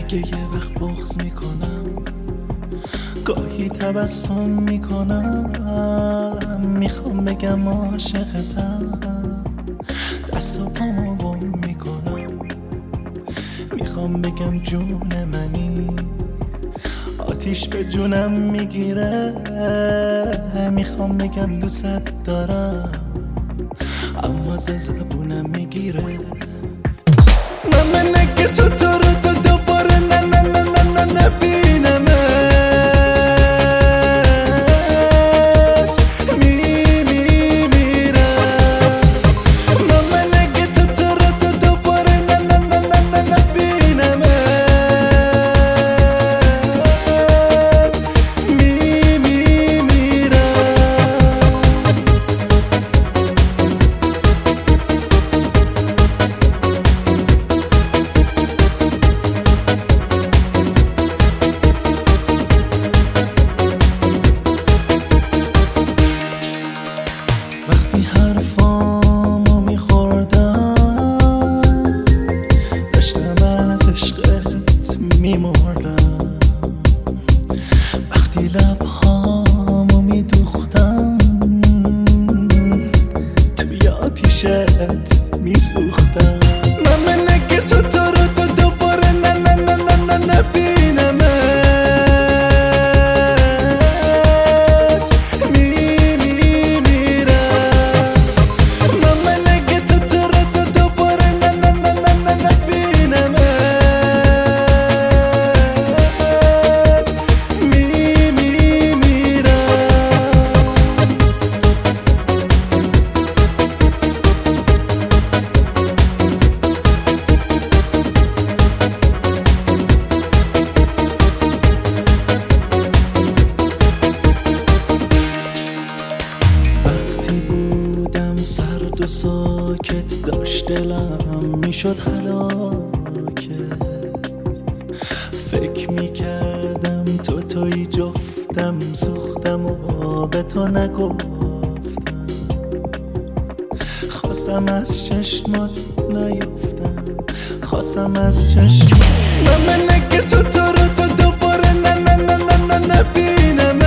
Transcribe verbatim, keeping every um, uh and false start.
اگه یه وقت بغض میکنم، گاهی تبسم میکنم، میخوام بگم عاشقتم، دست و پامو بم میکنم، میخوام بگم جون منی، آتیش به جونم میگیره، میخوام بگم دوست دارم اما ز زبونم میگیره. من نگه تو تو رو دو دوباره نه نه نه نه نه نبینمت، می می میرم. من نگه تو تو رو دو دوباره نه نه نه نه نه نبینمت، می می میرم. وقتی حرفامو میخوردم داشتم از عشقت میمردم، وقتی لبهامو میدوختم توی آتیشت میسوختم. من نگه تو تو رو دو دوباره نه نه نه نه نه نبینمت، سرد و ساکت داشت دلم میشد هلاکت، فکر میکردم تو توی جفتم، سوختم و به تو نگفتم، خواستم از چشمات نیفتم، خواستم از چشمات. من نگه تو تو رو دو دوباره نه نه نه نه نه نبینم.